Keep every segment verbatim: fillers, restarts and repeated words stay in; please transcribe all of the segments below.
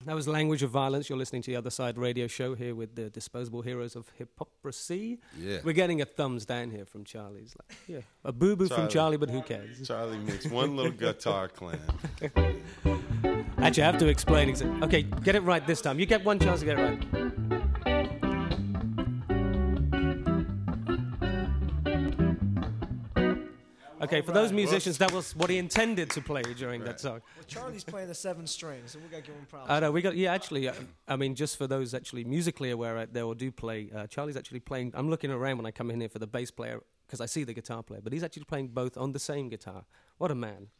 That was Language of Violence. You're listening to the Other Side radio show here with the Disposable Heroes of Hypocrisy. Yeah. We're getting a thumbs down here from Charlie's. Like, yeah, a boo-boo from Charlie, but who cares? Charlie makes one little guitar clan. Actually, I have to explain. Exa- okay, get it right this time. You get one chance to get it right. Okay, for those musicians, that was what he intended to play during Right. that song. Well, Charlie's playing the seven strings, so we got to give him props. I know, we got, yeah, actually, uh, I mean, just for those actually musically aware out there or do play, uh, Charlie's actually playing, I'm looking around when I come in here for the bass player, because I see the guitar player, but he's actually playing both on the same guitar. What a man.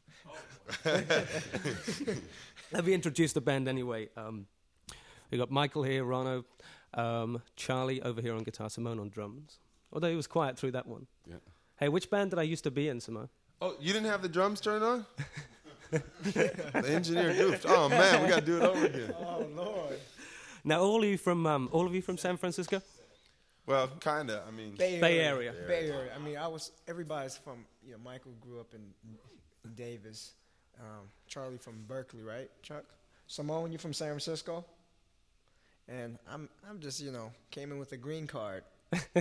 Let me introduce the band anyway. Um, we got Michael here, Rono, um, Charlie over here on guitar, Simone on drums. Although he was quiet through that one. Yeah. Hey, which band did I used to be in, Simone? Oh, you didn't have the drums turned on? The engineer goofed. Oh man, we got to do it over again. Oh, Lord. Now, all of you from um, all of you from San Francisco? Well, kinda. I mean, Bay Area. Bay Area. Bay Area. I mean, I was, everybody's from, you know, Michael grew up in, in Davis. Um, Charlie from Berkeley, right, Chuck? Simone, you from San Francisco? And I'm, I'm just, you know, came in with a green card. from,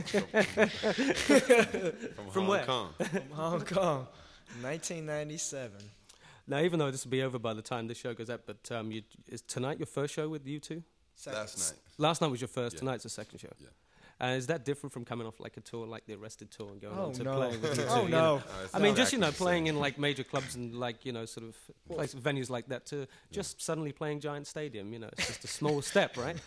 From Hong where? Kong. From Hong Kong, nineteen ninety-seven. Now, even though this will be over by the time this show goes up, but um, you, is tonight your first show with you two? Second. Last night. Last night was your first. Yeah. Tonight's the second show. Yeah. Uh, is that different from coming off like a tour, like the Arrested tour, and going Oh, on to no. playing with you two? Oh, you no. know? Uh, it's I mean, not just, you know, exactly the playing same. in like major clubs and like, you know, sort of place, venues like that to just suddenly playing Giant Stadium, you know, it's just a small step, right?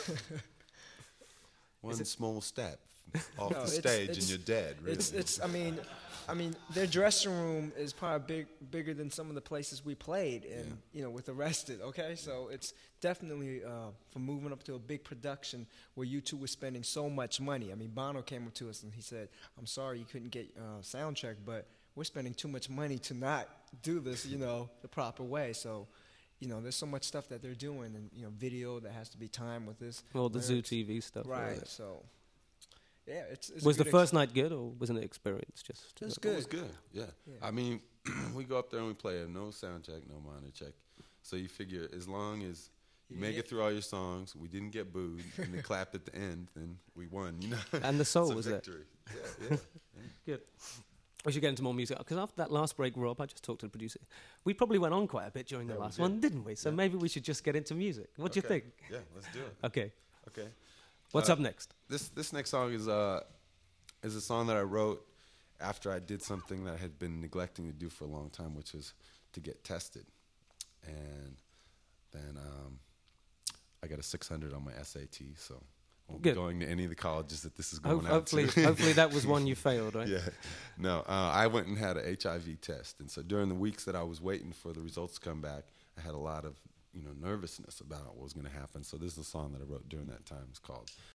One small step off No, the it's- stage it's- and you're dead. Really. It's, it's. I mean, I mean, their dressing room is probably big, bigger than some of the places we played, and Yeah. you know, with Arrested. Okay, so it's definitely uh, for moving up to a big production where you two were spending so much money. I mean, Bono came up to us and he said, "I'm sorry you couldn't get uh, sound check, but we're spending too much money to not do this, you know, the proper way." So, you know, there's so much stuff that they're doing, and you know, video that has to be timed with this. All the Zoo lyrics. T V stuff. Right. right? So, yeah, it's. it's a Was the good first ex- night good, or wasn't it experience? Just It's It good. was good, yeah. Yeah. I mean, we go up there and we play. No sound check, no monitor check. So you figure as long as you You make get- it through all your songs, we didn't get booed, and they clapped at the end, then we won, you know. And the soul It's a was there. victory. Yeah, yeah. Good. We should get into more music because after that last break, Rob, I just talked to the producer. We probably went on quite a bit during the Yeah, we last did. one, didn't we? So Yeah. maybe we should just get into music. What do you Okay. think? Yeah, let's do it. Okay. Okay. What's Uh, up next? This this next song is uh is a song that I wrote after I did something that I had been neglecting to do for a long time, which was to get tested. And then um, I got a six hundred on my S A T, so I won't Good. be going to any of the colleges that this is going Ho- out hopefully, to. hopefully that was one you failed, right? Yeah. No, uh, I went and had an H I V test. And so during the weeks that I was waiting for the results to come back, I had a lot of, you know, nervousness about what was going to happen. So this is a song that I wrote during that time. It's called